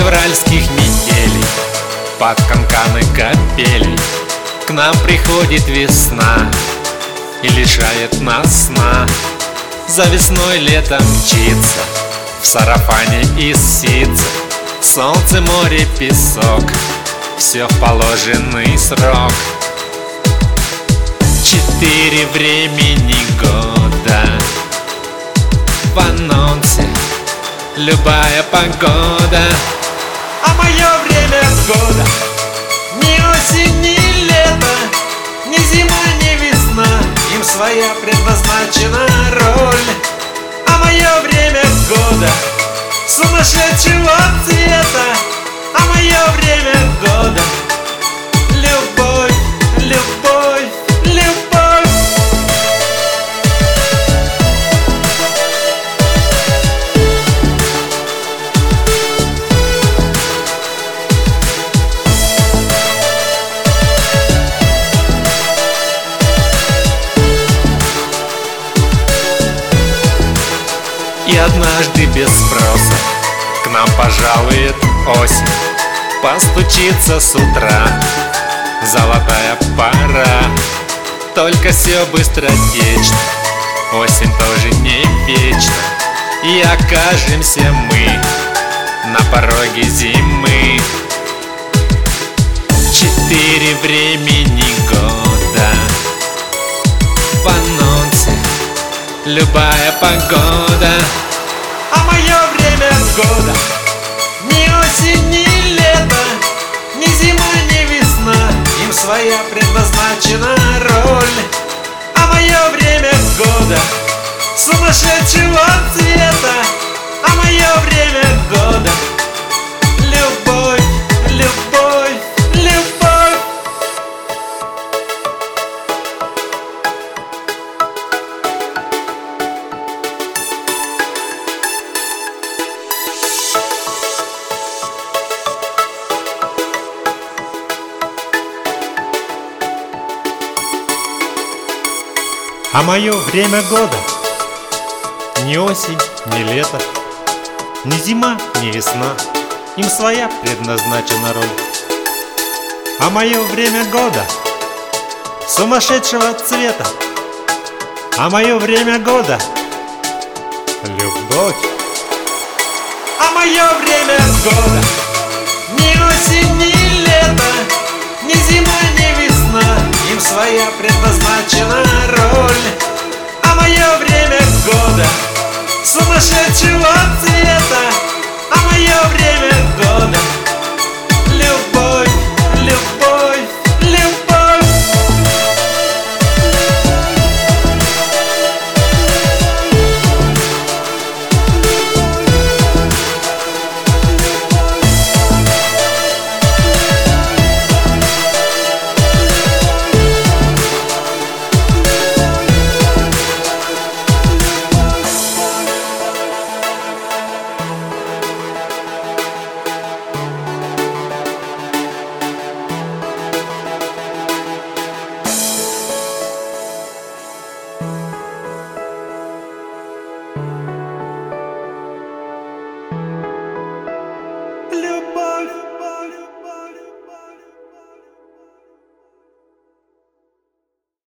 февральских метелей, под канканы капелей к нам приходит весна и лишает нас сна. За весной лето мчится в сарафане из ситца, солнце, море, песок, все в положенный срок. 4 времени года в анонсе, любая погода. А мое время года ни осень, ни лето, ни зима, ни весна, им своя предназначена роль. А мое время года сумасшедшего цвета, а мое время года любовь, любовь, любовь. И однажды без спроса к нам пожалует осень, постучится с утра золотая пора. Только все быстротечно, осень тоже не вечна, и окажемся мы на пороге зимы. 4 времени года в анонсе, любая погода. А мое время года ни осень, ни лето, ни зима, ни весна, им своя предназначена роль. А мое время года сумасшедшего цвета, а мое время года любовь, любовь, любовь. А мое время года ни осень, ни лето, ни зима, ни весна, им своя предназначена роль. А мое время года сумасшедшего цвета, а мое время года любовь. А мое время года ни осень, ни лето, ни зима, ни весна, им своя предназначена роль. А мое время года сумасшедшего цвета, а мое время года